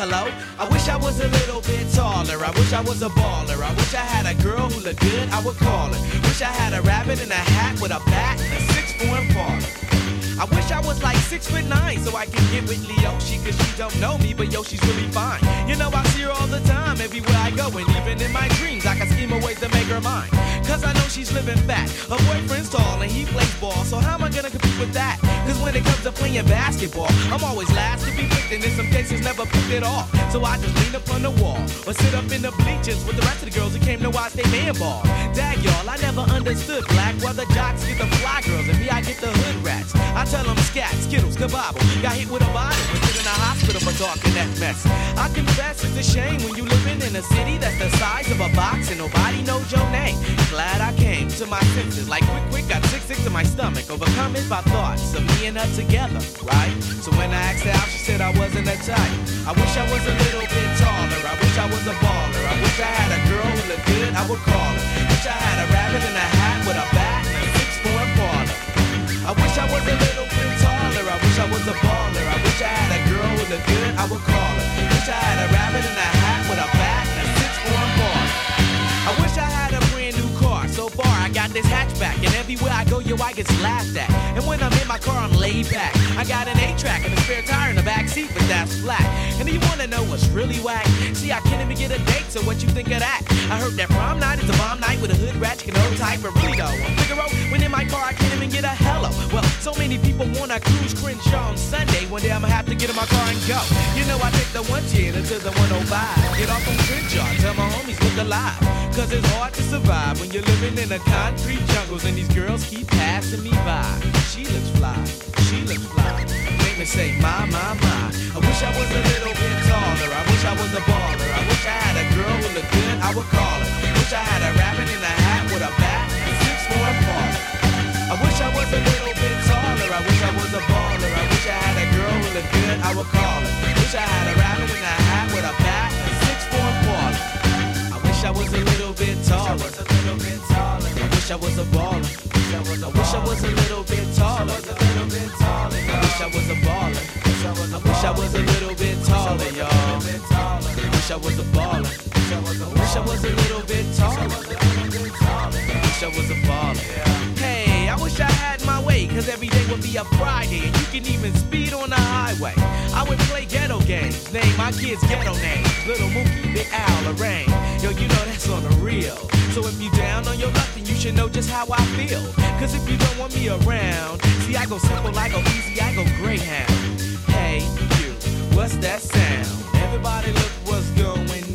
hello. I wish I was a little bit taller. I wish I was a baller. I wish I had a girl who looked good, I would call her. Wish I had a rabbit in a hat with a bat and a 6'4" parlor. I wish I was like 6'9" so I could get with Leoshi, cause she don't know me, but yo, she's really fine. You know I see her all the time, everywhere I go, and even in my dreams I can scheme a ways to make her mine. Cause I know she's living fat, her boyfriend's tall and he plays ball, so how am I gonna compete with that? Cause when it comes to playing basketball, I'm always last to be picked, and in some cases never picked at all. So I just lean up on the wall, or sit up in the bleachers with the rest of the girls who came to watch they man ball. Dag y'all, I never understood black, why the jocks get the fly girls and me I get the hood rats. I tell them scat, skittles, kabobble, got hit with a bottle and put in a hospital for talking that mess. I confess it's a shame when you living in a city that's the size of a box and nobody knows your name. Glad I came to my senses, like quick, got sick to my stomach, overcome it by thoughts of me and her together, right? So when I asked her out, she said I wasn't a type. I wish I was a little bit taller, I wish I was a baller, I wish I had a girl who looked good, I would call her. Wish I had a rabbit in a hat with a bat and a 6'4" parlor. I wish I was a little bit taller, I wish I was a baller, I wish I had a girl who looked good, I would call her. Wish I had a rabbit in a hat with a bat and a 6'4" parlor. I wish I had a brand new car. So far I got this hatchback, and everywhere I go, yo, I get laughed at. And when I'm in my car, I'm laid back. I got an 8-track and a spare tire in the back seat, but that's flat. And do you wanna know what's really whack? See, I can't even get a date, so what you think of that? I heard that prom night is a bomb night with a hood rat, you can hold tight, but really though, on Figaro, when in my car, I can't even get a hello. Well, so many people wanna cruise Crenshaw on Sunday. One day I'ma have to get in my car and go. You know, I take the 110 to the 105. Get off on Crenshaw, tell my homies look alive. Cause it's hard to survive when you're living in the concrete jungles and these girls keep passing me by. She looks fly, she looks fly. Make me say, my. I wish I was a little bit taller, I wish I was a baller, I wish I had a girl who looked good, I would call her. Wish I had a rabbit in a hat with a bat and 6'4" parlor. I wish I was a little bit taller, I wish I was a baller, I wish I had a girl who looked good, I would call her. Wish I had a rabbit in a hat with a bat and 6'4" parlor. I wish I was a little bit taller, I wish I was a baller, I wish I was a little bit taller, I wish I was a baller, I wish I was a little bit taller, y'all. I wish I was a baller, I wish I was a little bit taller, I wish I was a baller. Hey, I wish I had my way, cause every day would be a Friday, and you can even speed on the highway. I would play ghetto games, name my kids ghetto names, Little Mookie, Big Al, Lorraine. Yo, you know that's on the real. So if you down on your luck, then you should know just how I feel. Cause if you don't want me around, see I go simple, I go easy, I go Greyhound. Hey, you, what's that sound? Everybody look what's going